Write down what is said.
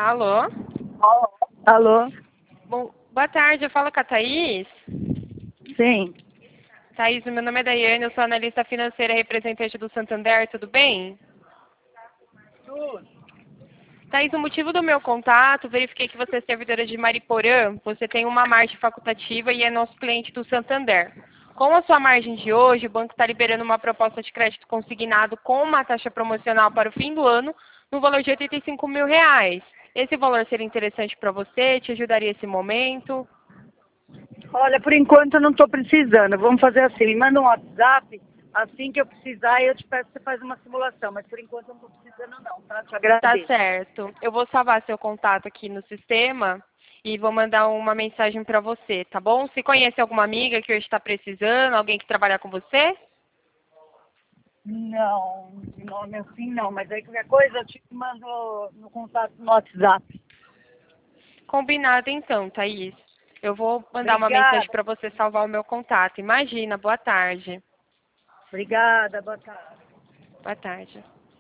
Alô? Alô? Bom, boa tarde, eu falo com a Thaís. Sim. Thaís, meu nome é Daiane, eu sou analista financeira representante do Santander, tudo bem? Thaís, o motivo do meu contato, verifiquei que você é servidora de Mariporã, você tem uma margem facultativa e é nosso cliente do Santander. Com a sua margem de hoje, o banco está liberando uma proposta de crédito consignado com uma taxa promocional para o fim do ano, no valor de R$ 85 mil. Esse valor seria interessante para você? Te ajudaria esse momento? Olha, por enquanto eu não estou precisando. Vamos fazer assim, me manda um WhatsApp, assim que eu precisar eu te peço que você faz uma simulação. Mas por enquanto eu não estou precisando não, tá? Te Tá agradeço. certo. Eu vou salvar seu contato aqui no sistema e vou mandar uma mensagem para você, tá bom? Se conhece alguma amiga que hoje está precisando, alguém que trabalha com você? Não, de nome assim não, mas aí qualquer coisa eu te mando no contato no WhatsApp. Combinado então, Thaís. Eu vou mandar uma mensagem Obrigada, para você salvar o meu contato. Imagina, boa tarde. obrigada, boa tarde. Boa tarde.